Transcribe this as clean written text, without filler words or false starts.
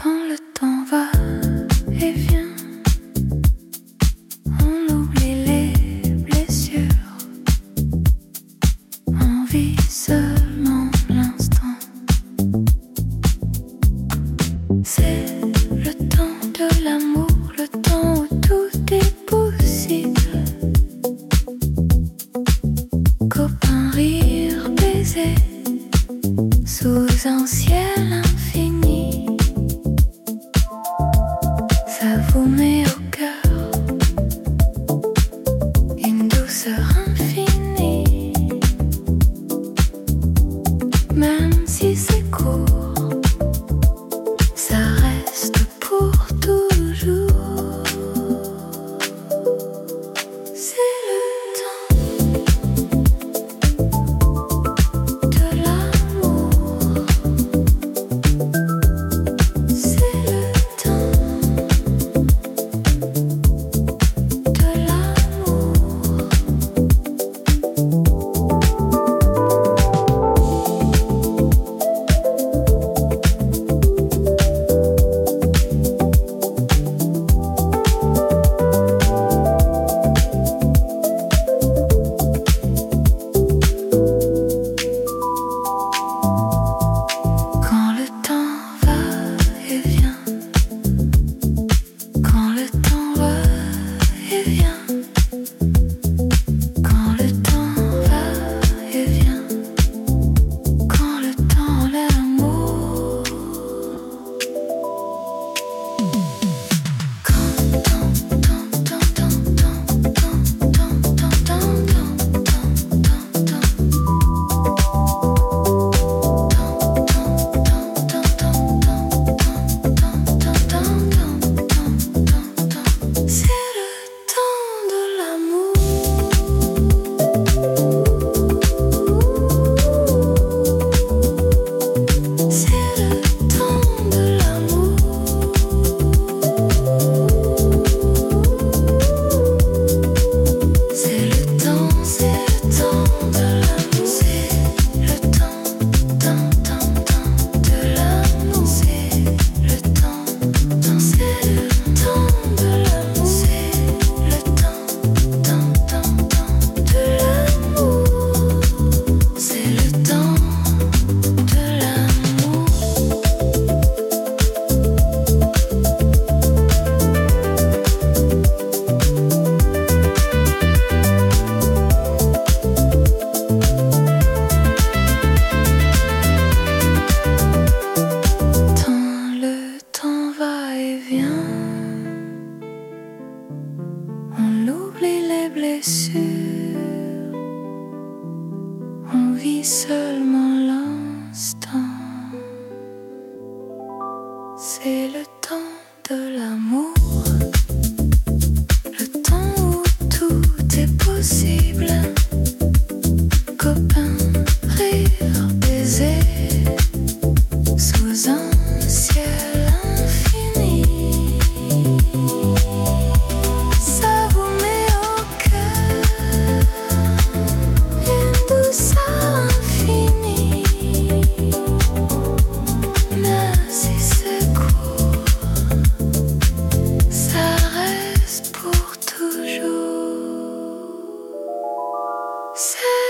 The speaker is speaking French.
Quand le temps va et vient, on oublie les blessures, on vit seulement l'instant. C'est le temps de l'amour, le temps où tout est possible. Copain, rire, baiser, sous un ciel infini. Ça vous met au cœur une douceur infinie. Même si c'est court, ça reste pour toujours. C'est le temps de l'amour. C'est le temps de l'amour. Quand le temps va et vient, quand le temps va et vient, quand le temps va et vient, quand le temps l'amour. C'est le temps de l'amour. C'est le temps de l'amour. C'est le temps de l'amour. C'est le temps de l'amour. C'est le temps de l'amour. C'est le temps de l'amour. C'est le temps de l'amour. Tant le temps va et vient, on oublie les blessures, on vit seulement l'instant. C'est le temps de l'amour, le temps où tout est possible. Copain, rire, baiser, sous un ciel infini. Ça vous met au cœur une douceur infinie. Même si c'est court, ça reste pour toujours. C'est